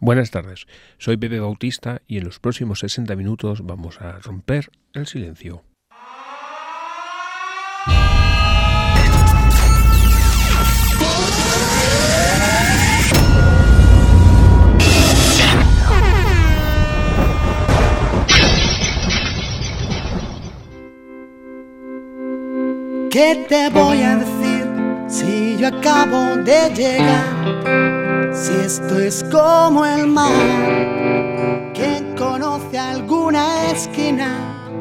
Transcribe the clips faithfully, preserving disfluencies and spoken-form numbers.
Buenas tardes, soy Pepe Bautista y en los próximos sesenta minutos vamos a romper el silencio. ¿Qué te voy a decir si yo acabo de llegar? Si esto es como el mar, ¿quién conoce alguna esquina?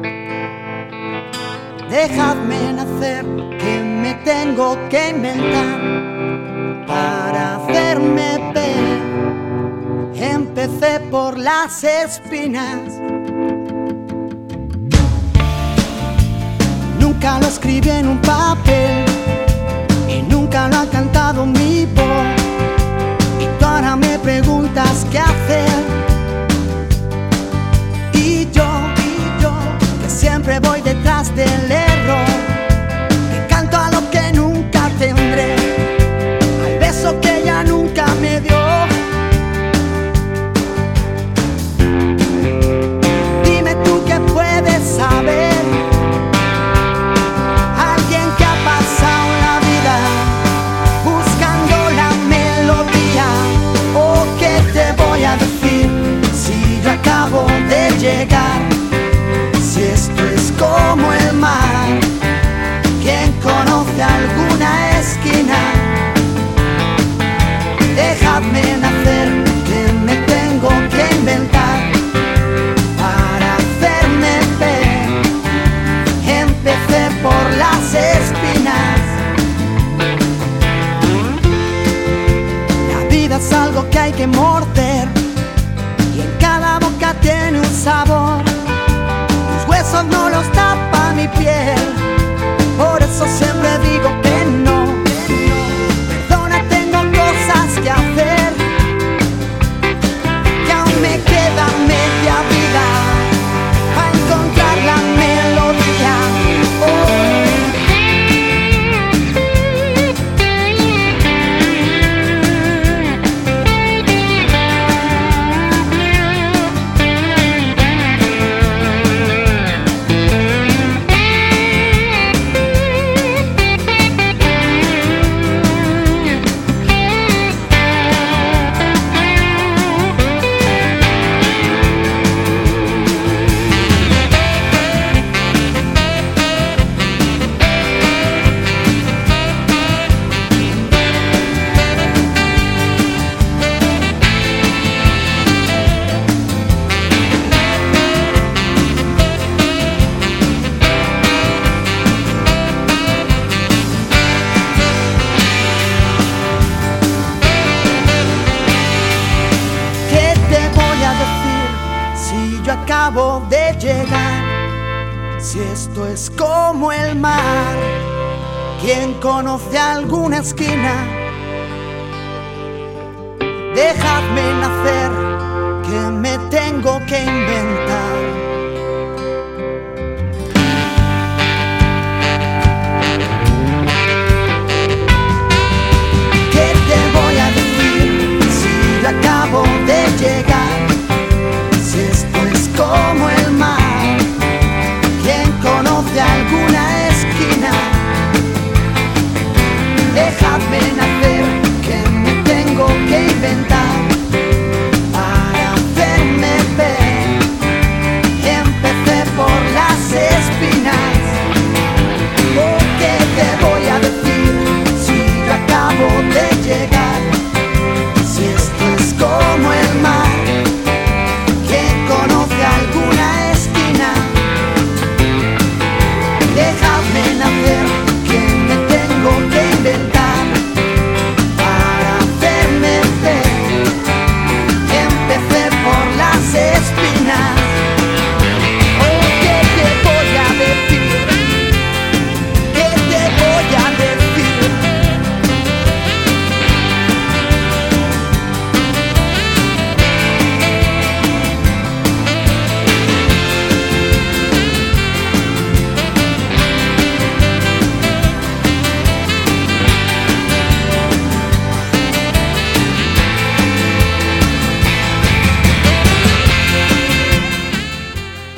Dejadme nacer, que me tengo que inventar para hacerme ver. Empecé por las espinas. Nunca lo escribí en un papel y nunca lo ha cantado mi voz. Y tú ahora me preguntas qué hacer. Y yo, y yo, que siempre voy detrás del error, que canto a lo que nunca tendré, al beso que ella nunca me dio. Dime tú qué puedes saber. Acabo de llegar, si esto es como el mar, ¿quién conoce alguna esquina? Dejadme nacer, que me tengo que inventar para hacerme ver. Empecé por las espinas. La vida es algo que hay que morder, tiene un sabor, tus huesos no los tapa mi piel, por eso siempre digo que no. Perdona, tengo cosas que hacer, que aún me queda media vida a encontrar la melodía. Oh. Acabo de llegar, si esto es como el mar, ¿quién conoce alguna esquina? Dejadme nacer, que me tengo que inventar. ¿Qué te voy a decir si yo acabo de llegar? Como el mar, ¿quién conoce alguna esquina? Dejadme nacer, que me tengo que inventar para hacerme ver. Empecé por las espinas. ¿Por qué te voy a decir si yo acabo de llegar? Si esto es como el mar,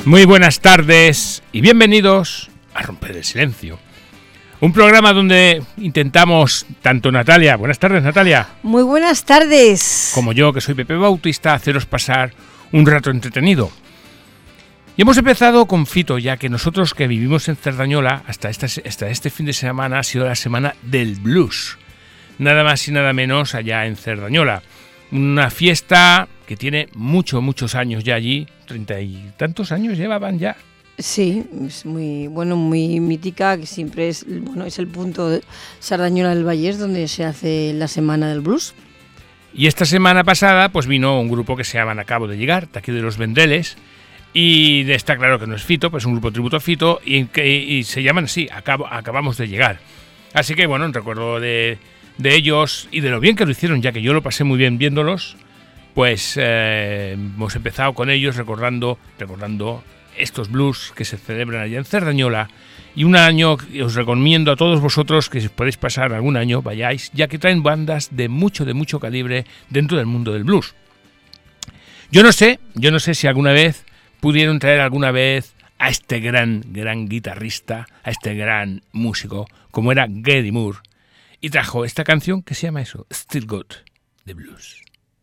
Muy buenas tardes y bienvenidos a Romper el Silencio. Un programa donde intentamos, tanto Natalia, buenas tardes Natalia. Muy buenas tardes. Como yo, que soy Pepe Bautista, haceros pasar un rato entretenido. Y hemos empezado con Fito, ya que nosotros que vivimos en Cerdañola, hasta, esta, hasta este fin de semana ha sido la semana del blues. Nada más y nada menos allá en Cerdañola. Una fiesta que tiene muchos, muchos años ya allí, treinta y tantos años llevaban ya. Sí, es muy bueno, muy mítica, que siempre es, bueno, es el punto de Cerdañola del Vallès donde se hace la semana del blues. Y esta semana pasada pues vino un grupo que se llaman Acabo de Llegar, de aquí de Los Vendreles, y está claro que no es Fito, pues es un grupo tributo a Fito, y, y, y se llaman así, Acabo, Acabamos de Llegar. Así que bueno, en recuerdo de, de ellos y de lo bien que lo hicieron, ya que yo lo pasé muy bien viéndolos, pues eh, hemos empezado con ellos recordando, recordando estos blues que se celebran allá en Cerdañola, y un año os recomiendo a todos vosotros que si podéis pasar algún año vayáis, ya que traen bandas de mucho de mucho calibre dentro del mundo del blues. Yo no sé, yo no sé si alguna vez pudieron traer alguna vez a este gran gran guitarrista, a este gran músico como era Geddy Moore, y trajo esta canción que se llama eso, Still Got the Blues.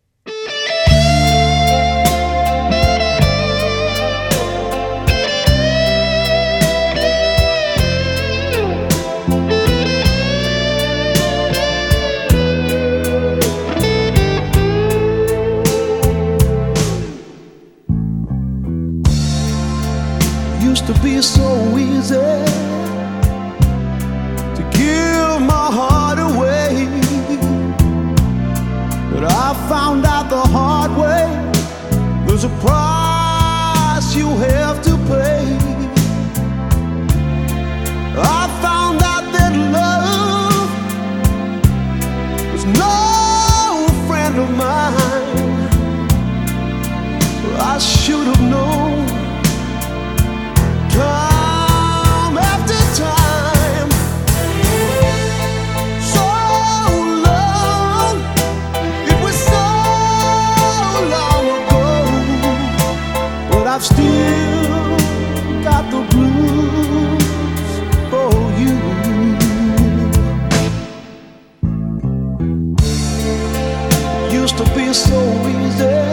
Used to be so easy to give my heart away, but I found out the hard way there's a price you have to pay. I found out that love was no friend of mine. I should have known time after time, so long, it was so long ago, but I've still got the blues for you. Used to be so easy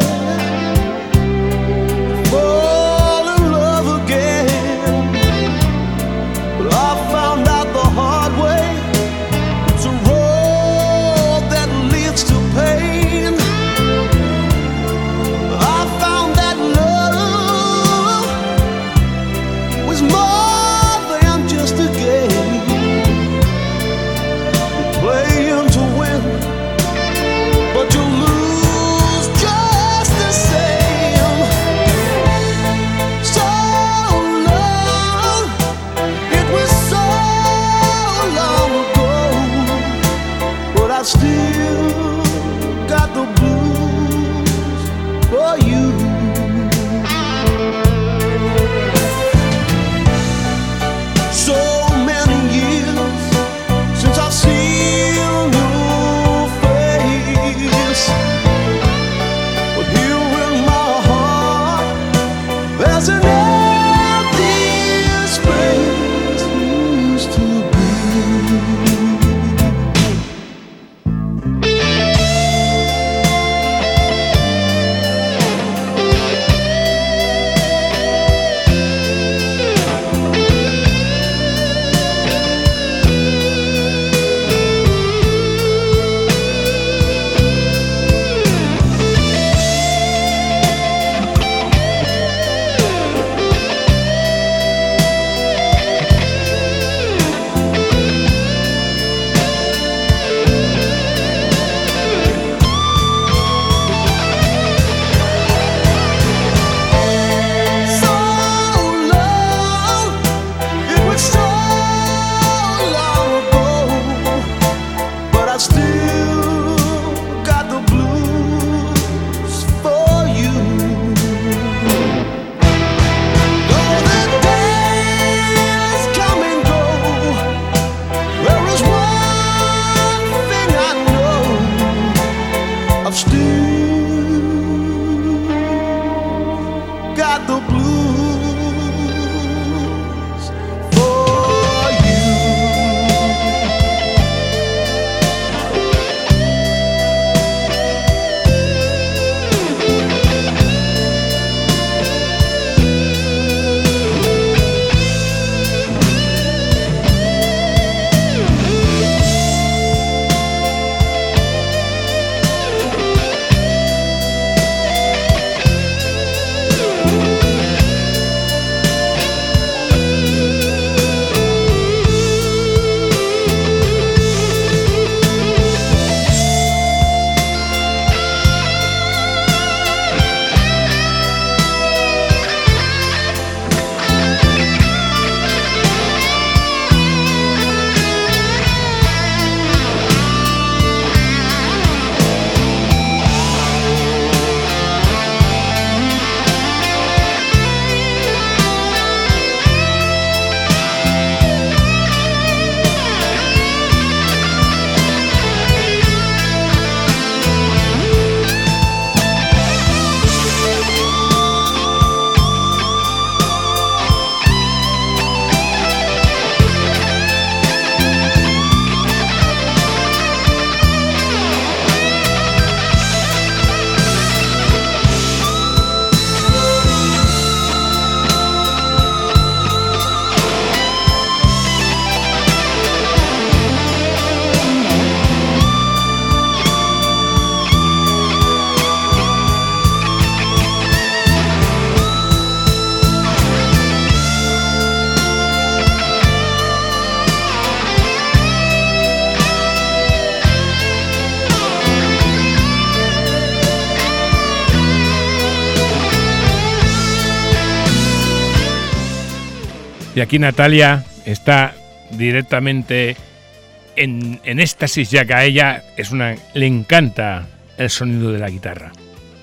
Y aquí Natalia está directamente en, en éxtasis, ya que a ella es una, le encanta el sonido de la guitarra.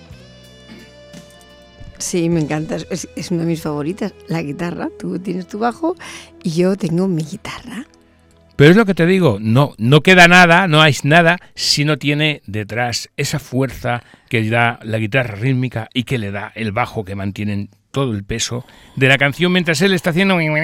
Sí, me encanta, es, es una de mis favoritas, la guitarra. Tú tienes tu bajo y yo tengo mi guitarra. Pero es lo que te digo, no, no queda nada, no hay nada si no tiene detrás esa fuerza que da la guitarra rítmica y que le da el bajo, que mantienen todo el peso de la canción mientras él está haciendo... Eso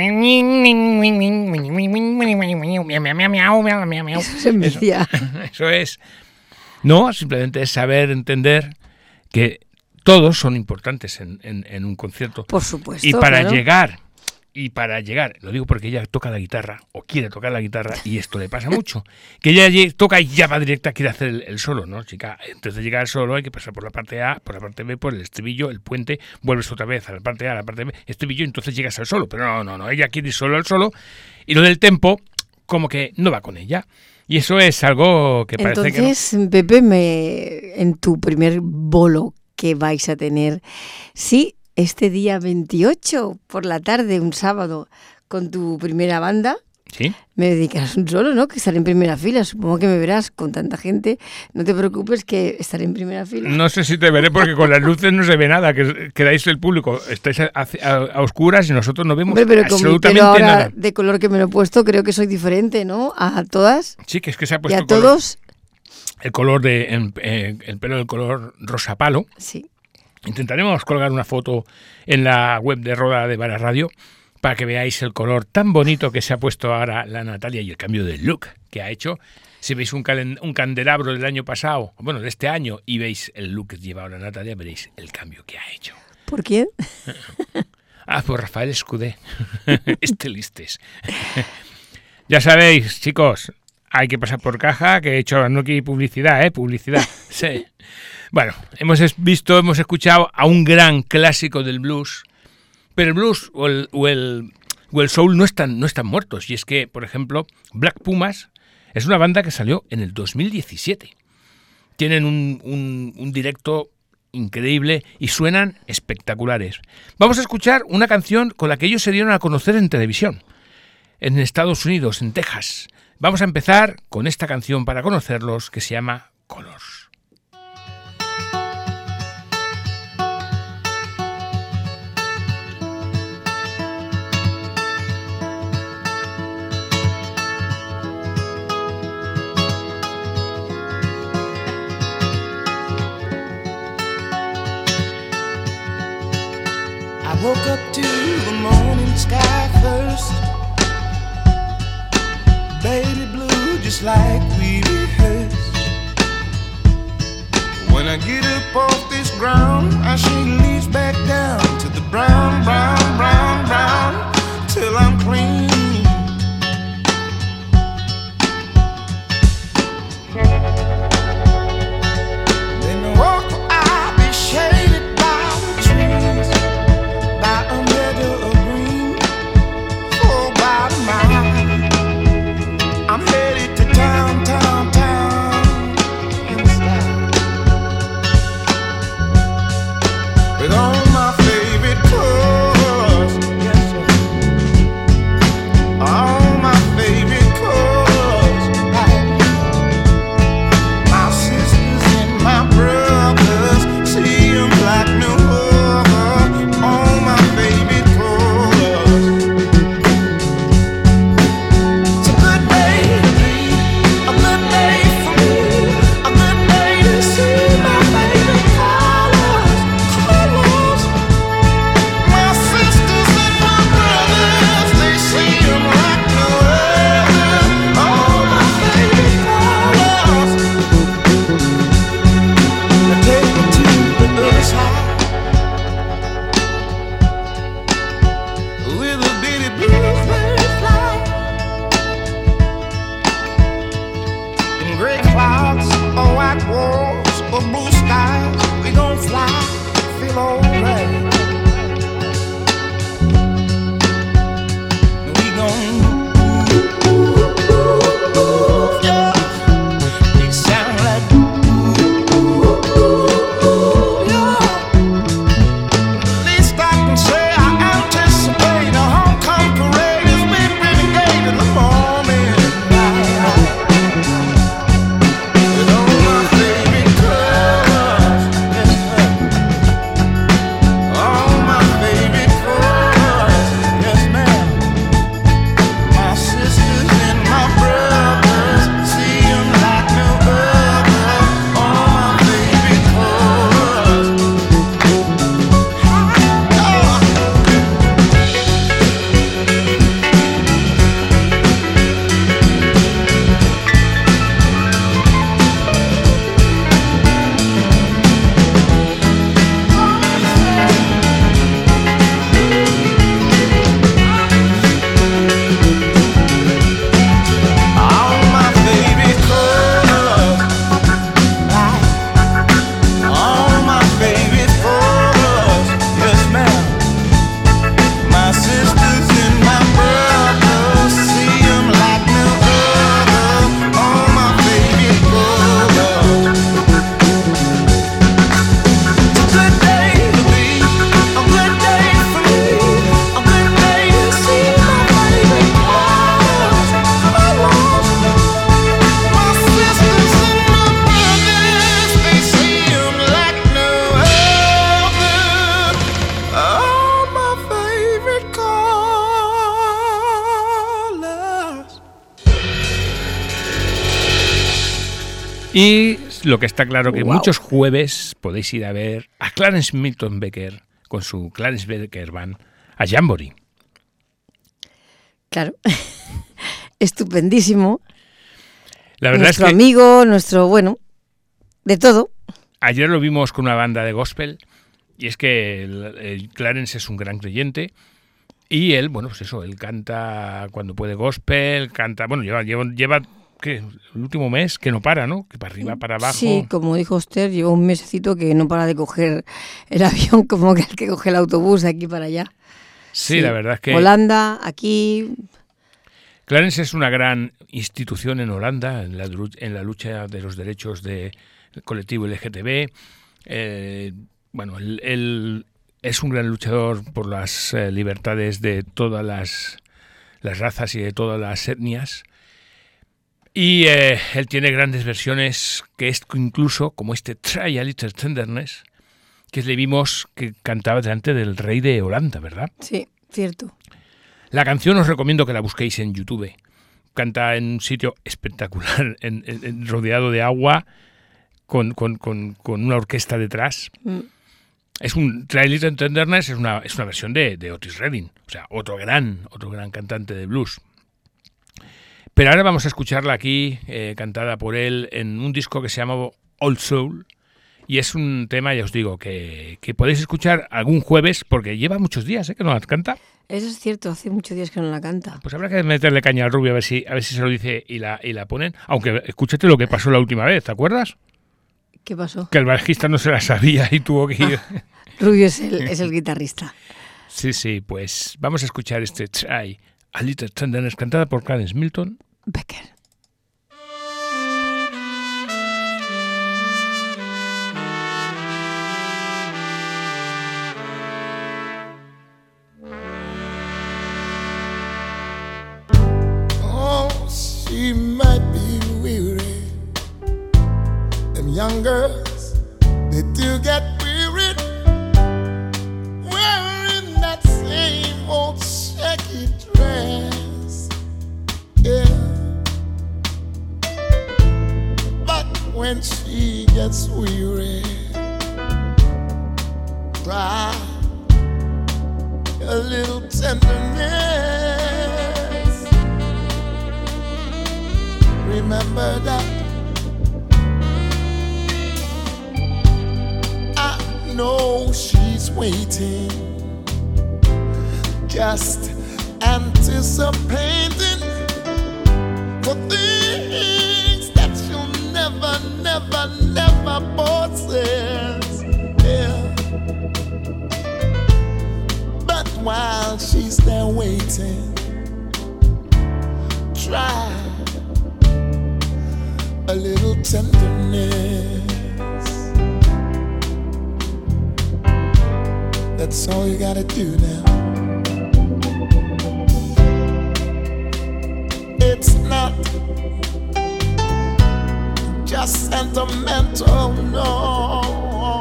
se envicia. Eso, eso es. No, simplemente es saber entender que todos son importantes en, en, en un concierto. Por supuesto. Y para claro. llegar... Y para llegar, lo digo porque ella toca la guitarra, o quiere tocar la guitarra, y esto le pasa mucho, que ella toca y ya va directa, quiere hacer el, el solo, ¿no, chica? Antes de llegar al solo hay que pasar por la parte A, por la parte B, por el estribillo, el puente, vuelves otra vez a la parte A, a la parte B, estribillo, y entonces llegas al solo. Pero no, no, no, ella quiere ir solo al solo, y lo del tempo, como que no va con ella. Y eso es algo que parece entonces, que no. Entonces, Pepe, me, en tu primer bolo que vais a tener, sí, este día veintiocho por la tarde, un sábado, con tu primera banda, ¿sí? Me dedicarás un solo, ¿no? Que estaré en primera fila. Supongo que me verás con tanta gente. No te preocupes, que estaré en primera fila. No sé si te veré porque con las luces no se ve nada. Que quedáis el público, estáis a, a, a oscuras y nosotros no vemos Hombre, pero absolutamente con mi pelo ahora nada. De color que me lo he puesto, creo que soy diferente, ¿no? A todas. Sí, que es que se ha Y puesto a todos. El color de el, eh, el pelo del color rosa palo. Sí. Intentaremos colgar una foto en la web de Roda de Vara Radio para que veáis el color tan bonito que se ha puesto ahora la Natalia y el cambio de look que ha hecho. Si veis un, calen, un candelabro del año pasado, bueno, de este año, y veis el look que lleva ahora Natalia, veréis el cambio que ha hecho. ¿Por quién? Ah, por Rafael Escudé. Este listes. Ya sabéis, chicos, hay que pasar por caja, que he hecho, no quiero publicidad, ¿eh? Publicidad. Sí. Bueno, hemos visto, hemos escuchado a un gran clásico del blues, pero el blues o el, o el, o el soul no están, no están muertos. Y es que, por ejemplo, Black Pumas es una banda que salió en el dos mil diecisiete. Tienen un, un, un directo increíble y suenan espectaculares. Vamos a escuchar una canción con la que ellos se dieron a conocer en televisión, en Estados Unidos, en Texas. Vamos a empezar con esta canción para conocerlos que se llama Colors. I woke up to the morning sky first, baby blue just like we rehearsed. When I get up off this ground, I shake leaves back down to the brown, brown, brown, brown, till I'm clean. Then I walk, I'll be shaded by the trees, by a meadow of green, for about a mile. I'm headed to town, town, town, in style, with all my favorite colors, yes sir, all my favorite colors, like my sisters and my brothers, see 'em like no other, all my favorite colors. It's a good day to be, a good day for me, a good day to see my favorite colors, colors. My sisters and my brothers, they see 'em like no other, all my favorite colors. Now take me to the other side, with a bitty bluebird fly, in gray clouds or white walls or blue skies, we gon' fly, feel alright. We gon' ooh, ooh, ooh, ooh, yeah. They sound like ooh, ooh, ooh, ooh, yeah. At least I can say I anticipate a homecoming parade. Y lo que está claro que Wow. muchos jueves podéis ir a ver a Clarence Milton Becker con su Clarence Becker Band a Jamboree. Claro. Estupendísimo. La verdad Nuestro es que amigo, nuestro, bueno, de todo. ayer lo vimos con una banda de gospel y es que el, el Clarence es un gran creyente y él, bueno, pues eso, él canta cuando puede gospel, canta, bueno, lleva, lleva, lleva ¿qué? El último mes que no para, ¿no? Que para arriba, para abajo. Sí, como dijo usted, lleva un mesecito que no para de coger el avión como que el que coge el autobús de aquí para allá. Sí, la verdad es que Holanda, aquí. Clarence es una gran institución en Holanda en la, en la lucha de los derechos del colectivo L G T B. Eh, bueno, él, él es un gran luchador por las eh, libertades de todas las, las razas y de todas las etnias. Y eh, él tiene grandes versiones que es incluso como este Try a Little Tenderness, que le vimos que cantaba delante del rey de Holanda, ¿verdad? Sí, cierto. La canción os recomiendo que la busquéis en YouTube. Canta en un sitio espectacular, en, en, en rodeado de agua, con, con, con, con una orquesta detrás. Mm. Es un Try a Little Tenderness, es una, es una versión de, de Otis Redding, o sea, otro gran, otro gran cantante de blues. Pero ahora vamos a escucharla aquí, eh, cantada por él, en un disco que se llama Old Soul. Y es un tema, ya os digo, que, que podéis escuchar algún jueves, porque lleva muchos días ¿eh? que no la canta. Eso es cierto, hace muchos días que no la canta. Pues habrá que meterle caña al Rubio a ver si, a ver si se lo dice y la, y la ponen. Aunque escúchate lo que pasó la última vez, ¿te acuerdas? ¿Qué pasó? Que el bajista no se la sabía y tuvo que ir. Ah, Rubio es el, es el guitarrista. Sí, sí, pues vamos a escuchar este Try a Little Tenderness, cantada por Clarence Milton Becker. Oh, she might be weary. Them young girls, they do get weary wearing that same old shaky dress. Yeah. But when she gets weary, try a little tenderness. Remember that I know she's waiting, just anticipating for things that she'll never, never, never possess. Yeah. But while she's there waiting, try a little tenderness. That's all you gotta do now. It's not just sentimental, no.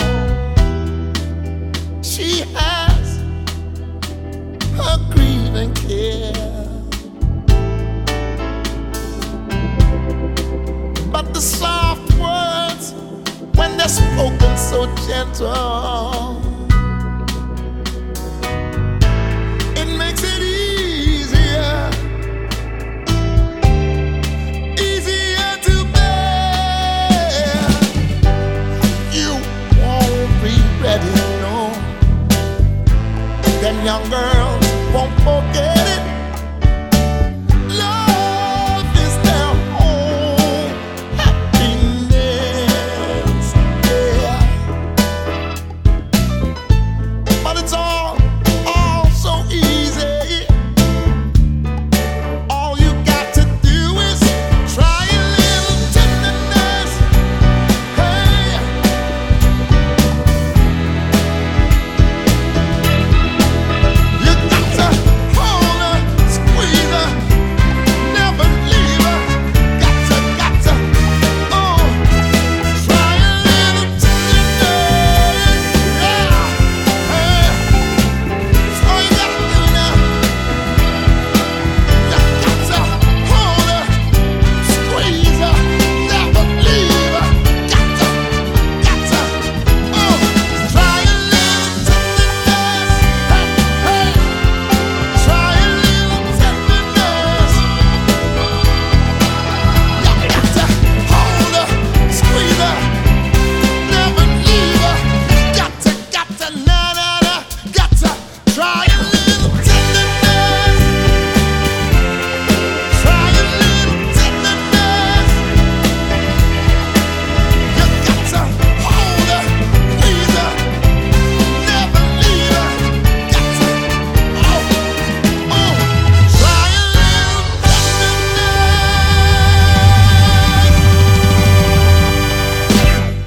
She has her grieving care. But the soft words, when they're spoken so gentle, it makes it easier, easier to bear. You won't be ready, no. Them young girls won't forget.